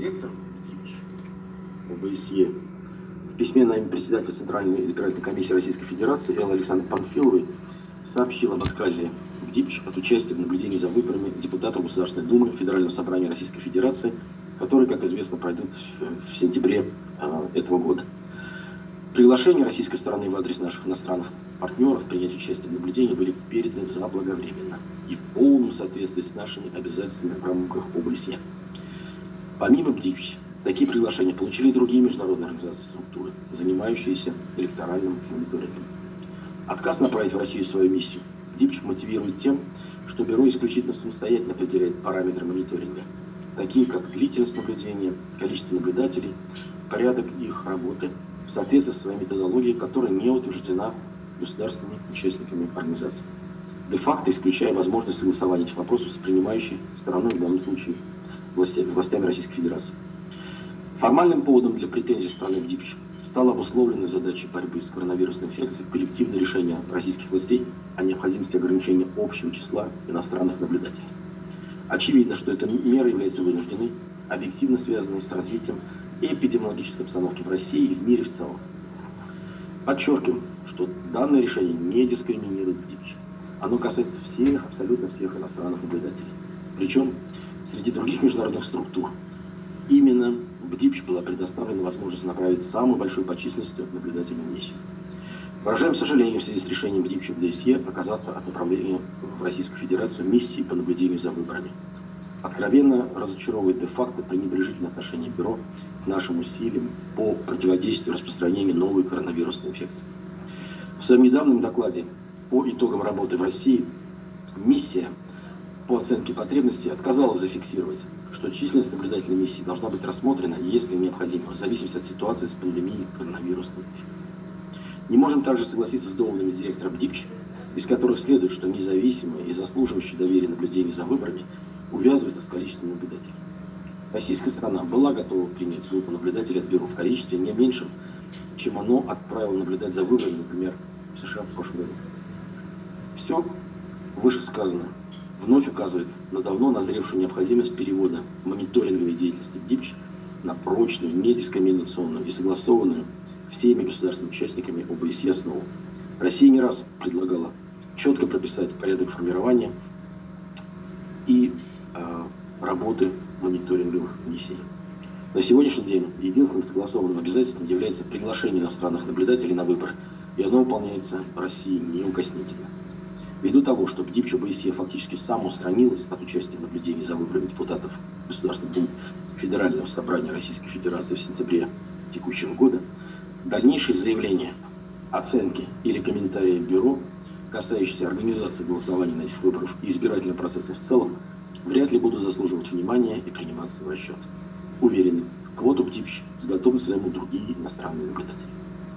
директор ОБСЕ в письме на имя председателя Центральной избирательной комиссии Российской Федерации Эллы Александровны Панфиловой сообщил об отказе БДИПЧ от участия в наблюдении за выборами депутатов Государственной Думы Федерального собрания Российской Федерации, которые, как известно, пройдут в сентябре этого года. Приглашения российской стороны в адрес наших иностранных партнеров принять участие в наблюдении были переданы заблаговременно и в полном соответствии с нашими обязательствами в рамках ОБСЕ. Помимо БДИПЧ, такие приглашения получили и другие международные организации и структуры, занимающиеся электоральным мониторингом. Отказ направить в Россию свою миссию БДИПЧ мотивирует тем, что Бюро исключительно самостоятельно определяет параметры мониторинга, такие как длительность наблюдения, количество наблюдателей, порядок их работы, в соответствии со своей методологией, которая не утверждена государственными участниками организации, де-факто исключая возможность согласования этих вопросов с принимающей стороной, в данном случае властями Российской Федерации. Формальным поводом для претензий страны БДИПЧ стала обусловленная задачей борьбы с коронавирусной инфекцией коллективное решение российских властей о необходимости ограничения общего числа иностранных наблюдателей. Очевидно, что эта мера является вынужденной, объективно связанной с развитием эпидемиологической обстановки в России и в мире в целом. Подчеркиваем, что данное решение не дискриминирует БДИПЧ. Оно касается всех, абсолютно всех иностранных наблюдателей. Причем среди других международных структур именно БДИПЧ была предоставлена возможность направить самую большую по численности наблюдательную миссию. Выражаем сожаление в связи с решением БДИПЧ в ОБСЕ отказаться от направления в Российскую Федерацию миссии по наблюдению за выборами. Откровенно разочаровывает де-факто пренебрежительное отношение Бюро к нашим усилиям по противодействию распространению новой коронавирусной инфекции. В своем недавнем докладе по итогам работы в России миссия по оценке потребностей отказалась зафиксировать, что численность наблюдательной миссии должна быть рассмотрена, если необходимо, в зависимости от ситуации с пандемией коронавирусной инфекции. Не можем также согласиться с доводами директора БДИПЧ, из которых следует, что независимое и заслуживающее доверия наблюдение за выборами увязывается с количеством наблюдателей. Российская сторона была готова принять группу наблюдателей от Бюро в количестве не меньшем, чем оно отправило наблюдать за выборами, например, в США в прошлом году. Все вышесказанное вновь указывает на давно назревшую необходимость перевода мониторинговой деятельности БДИПЧ на прочную, недискриминационную и согласованную всеми государственными участниками ОБСЕ основу. Россия не раз предлагала четко прописать порядок формирования и работы мониторинговых миссий. На сегодняшний день единственным согласованным обязательством является приглашение иностранных наблюдателей на выборы, и оно выполняется Россией неукоснительно. Ввиду того, что БДИПЧ ОБСЕ фактически самоустранилась от участия в наблюдении за выборами депутатов Государственной Думы Федерального собрания Российской Федерации в сентябре текущего года, дальнейшие заявления, оценки или комментарии Бюро, касающиеся организации голосования на этих выборах и избирательного процесса в целом, вряд ли будут заслуживать внимания и приниматься в расчет. Уверены, квоту БДИПЧ с готовностью займут другие иностранные наблюдатели.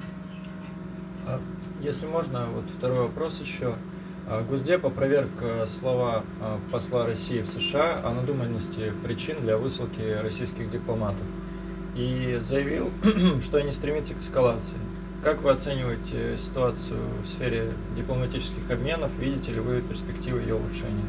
Если можно, вот второй вопрос еще. Госдеп опроверг слова посла России в США о надуманности причин для высылки российских дипломатов и заявил, что не стремится к эскалации. Как вы оцениваете ситуацию в сфере дипломатических обменов? Видите ли вы перспективы ее улучшения?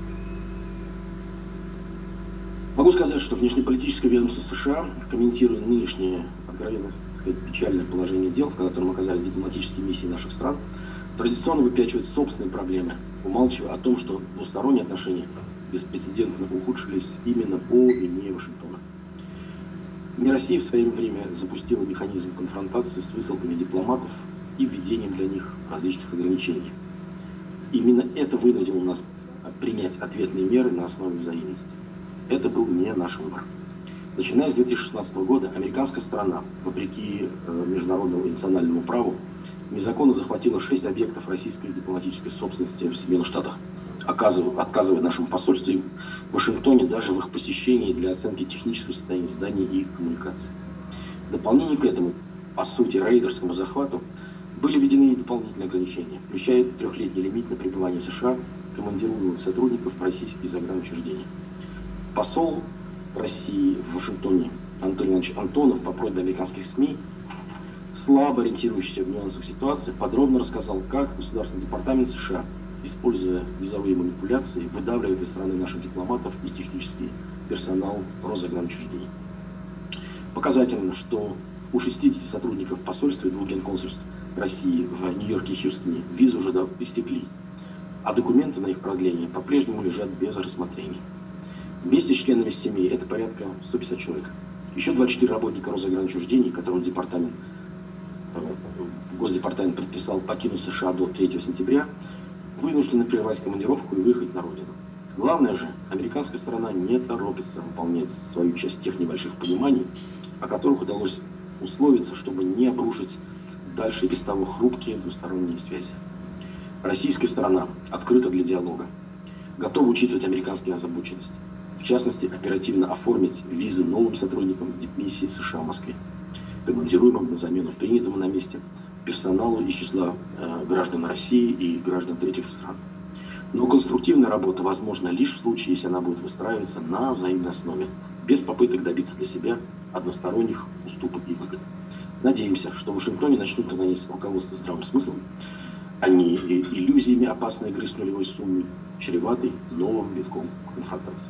Могу сказать, что внешнеполитическое ведомство США, комментируя нынешнее, откровенно сказать, печальное положение дел, в котором оказались дипломатические миссии наших стран, традиционно выпячивает собственные проблемы, умалчивая о том, что двусторонние отношения беспрецедентно ухудшились именно по вине Вашингтона. Не Россия в свое время запустила механизм конфронтации с высылками дипломатов и введением для них различных ограничений. Именно это вынудило нас принять ответные меры на основе взаимности. Это был не наш выбор. Начиная с 2016 года, американская сторона, вопреки международному и национальному праву, незаконно захватила 6 объектов российской дипломатической собственности в Соединенных Штатах, отказывая нашему посольству в Вашингтоне даже в их посещении для оценки технического состояния зданий и коммуникаций. В дополнение к этому, по сути, рейдерскому захвату, были введены и дополнительные ограничения, включая 3-летний лимит на пребывание в США командируемых сотрудников в российские загранучреждения. Посол России в Вашингтоне Анатолий Иванович Антонов по просьбе американских СМИ, слабо ориентирующийся в нюансах ситуации, подробно рассказал, как Государственный департамент США, используя визовые манипуляции, выдавливает из страны наших дипломатов и технический персонал Росзагранучреждений. Показательно, что у 60 сотрудников посольства и двух генконсульств России в Нью-Йорке и Хьюстоне визы уже истекли, а документы на их продление по-прежнему лежат без рассмотрения. Вместе с членами семей это порядка 150 человек. Еще 24 работника Росгранучреждений, которым Госдепартамент предписал покинуть США до 3 сентября, вынуждены прервать командировку и выехать на родину. Главное же, американская сторона не торопится выполнять свою часть тех небольших пониманий, о которых удалось условиться, чтобы не обрушить дальше и без того хрупкие двусторонние связи. Российская сторона открыта для диалога, готова учитывать американские озабоченности. В частности, оперативно оформить визы новым сотрудникам дипмиссии США в Москве, командируемым на замену принятому на месте персоналу из числа граждан России и граждан третьих стран. Но конструктивная работа возможна лишь в случае, если она будет выстраиваться на взаимной основе, без попыток добиться для себя односторонних уступок и выгод. Надеемся, что в Вашингтоне начнут наносить руководство здравым смыслом, а не иллюзиями опасной игры с нулевой суммой, чреватой новым витком конфронтации.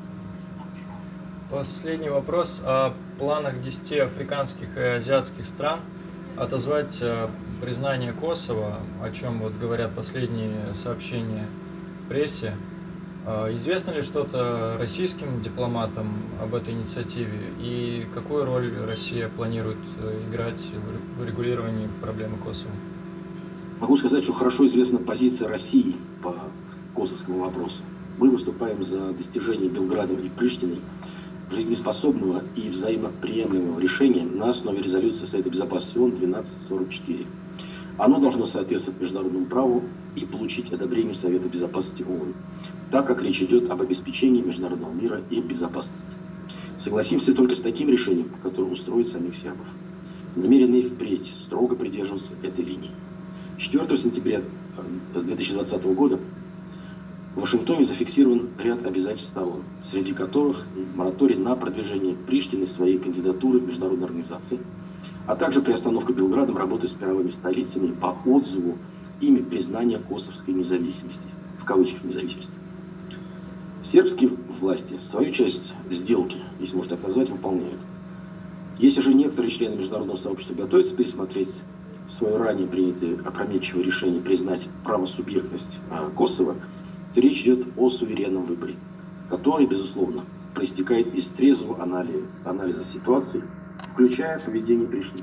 Последний вопрос о планах 10 африканских и азиатских стран отозвать признание Косово, о чем вот говорят последние сообщения в прессе. Известно ли что-то российским дипломатам об этой инициативе и какую роль Россия планирует играть в регулировании проблемы Косово? Могу сказать, что хорошо известна позиция России по косовскому вопросу. Мы выступаем за достижение Белградом и Приштиной жизнеспособного и взаимоприемлемого решения на основе резолюции Совета Безопасности ООН 1244. Оно должно соответствовать международному праву и получить одобрение Совета Безопасности ООН, так как речь идет об обеспечении международного мира и безопасности. Согласимся только с таким решением, которое устроит самих сербов. Намерены впредь строго придерживаться этой линии. 4 сентября 2020 года в Вашингтоне зафиксирован ряд обязательств сторон, среди которых мораторий на продвижение Приштины своей кандидатуры в международной организации, а также приостановка Белградом работы с мировыми столицами по отзыву ими признания косовской независимости, в кавычках независимости. Сербские власти свою часть сделки, если можно так назвать, выполняют. Если же некоторые члены международного сообщества готовятся пересмотреть свое ранее принятое опрометчивое решение признать правосубъектность Косово, то речь идет о суверенном выборе, который, безусловно, проистекает из трезвого анализа ситуации, включая поведение Приштины.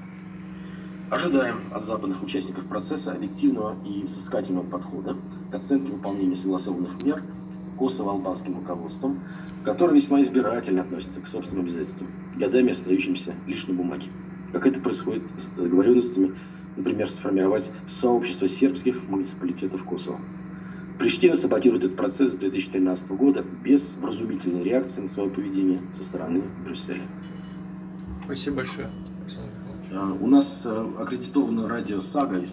Ожидаем от западных участников процесса объективного и взыскательного подхода к оценке выполнения согласованных мер косово-албанским руководством, которое весьма избирательно относится к собственным обязательствам, годами остающимся лишь на бумаге. Как это происходит с договоренностями, например, сформировать сообщество сербских муниципалитетов Косово. Приштина саботирует этот процесс с 2013 года без вразумительной реакции на свое поведение со стороны Брюсселя. Спасибо большое, Александр Михайлович. У нас аккредитовано радио «Сага»